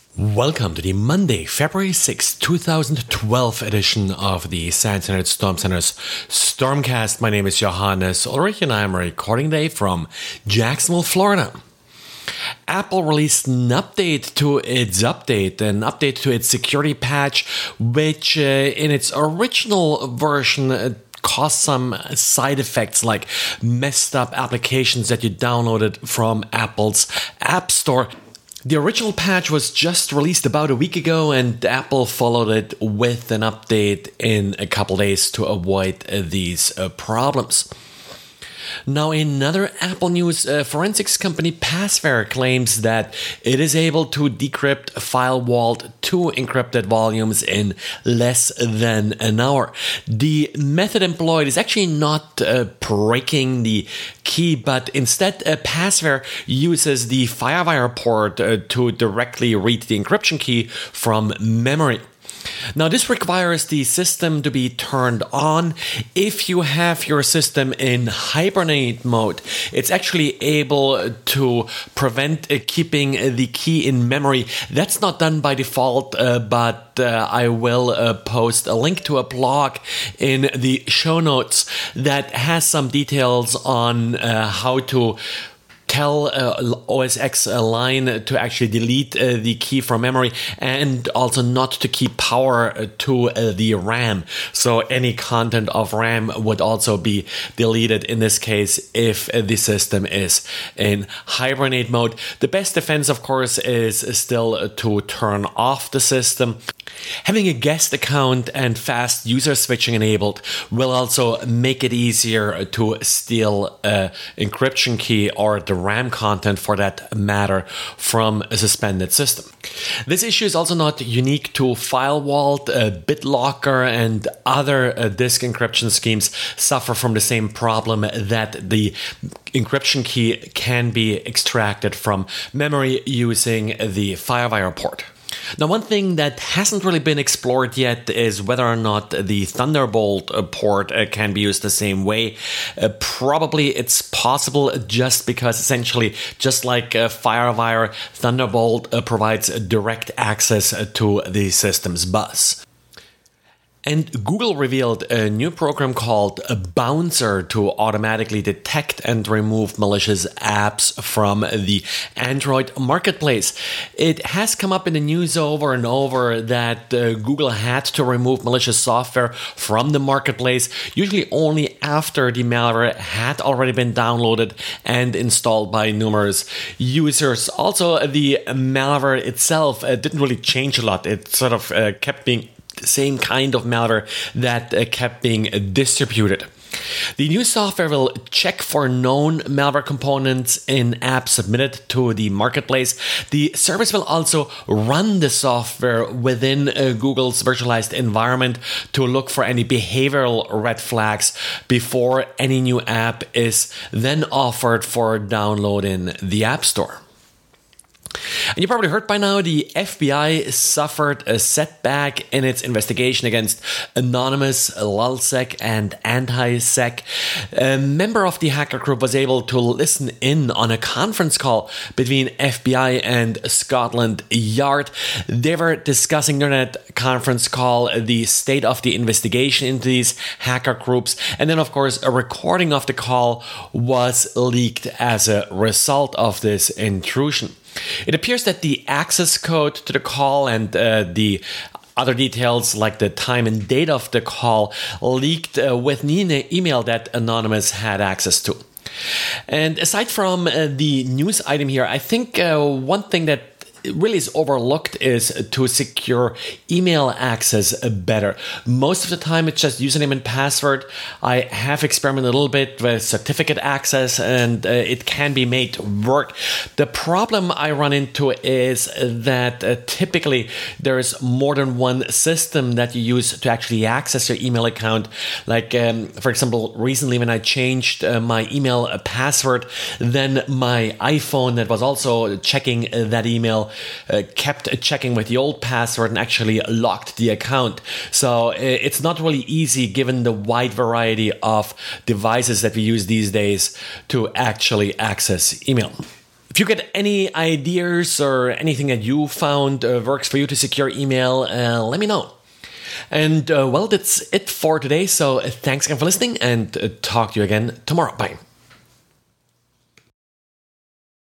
Welcome to the Monday, February 6, 2012 edition of the SANS Internet Storm Center's Stormcast. My name is Johannes Ulrich and I am recording today from Jacksonville, Florida. Apple released an update to its security patch, which in its original version caused some side effects like messed up applications that you downloaded from Apple's App Store. The original patch was just released about a week ago, and Apple followed it with an update in a couple days to avoid these problems. Now, in other Apple news, forensics company Passware claims that it is able to decrypt file vault 2 encrypted volumes in less than an hour. The method employed is actually not breaking the key, but instead Passware uses the FireWire port to directly read the encryption key from memory. Now, this requires the system to be turned on. If you have your system in hibernate mode, it's actually able to prevent keeping the key in memory. That's not done by default, but I will post a link to a blog in the show notes that has some details on how to tell OS X line to actually delete the key from memory and also not to keep power to the RAM. So any content of RAM would also be deleted in this case if the system is in hibernate mode. The best defense, of course, is still to turn off the system. Having a guest account and fast user switching enabled will also make it easier to steal an encryption key or the RAM content for that matter from a suspended system. This issue is also not unique to FileVault, BitLocker, and other disk encryption schemes suffer from the same problem that the encryption key can be extracted from memory using the FireWire port. Now, one thing that hasn't really been explored yet is whether or not the Thunderbolt port can be used the same way. Probably it's possible just because essentially, just like FireWire, Thunderbolt provides direct access to the system's bus. And Google revealed a new program called Bouncer to automatically detect and remove malicious apps from the Android marketplace. It has come up in the news over and over that Google had to remove malicious software from the marketplace, usually only after the malware had already been downloaded and installed by numerous users. Also, the malware itself didn't really change a lot. It sort of kept being the same kind of malware that kept being distributed. The new software will check for known malware components in apps submitted to the marketplace. The service will also run the software within Google's virtualized environment to look for any behavioral red flags before any new app is then offered for download in the App Store. And you probably heard by now the FBI suffered a setback in its investigation against Anonymous, Lulzsec, and Antisec. A member of the hacker group was able to listen in on a conference call between FBI and Scotland Yard. They were discussing during that conference call the state of the investigation into these hacker groups. And then, of course, a recording of the call was leaked as a result of this intrusion. It appears that the access code to the call and the other details like the time and date of the call leaked with an email that Anonymous had access to. And aside from the news item here, I think one thing that really is overlooked is to secure email access better. Most of the time it's just username and password. I have experimented a little bit with certificate access and it can be made work. The problem I run into is that typically there is more than one system that you use to actually access your email account. Like for example, recently when I changed my email password, then my iPhone that was also checking that email kept checking with the old password and actually locked the account. So it's not really easy given the wide variety of devices that we use these days to actually access email. If you get any ideas or anything that you found works for you to secure email, let me know. And well, that's it for today. So thanks again for listening, and talk to you again tomorrow. Bye.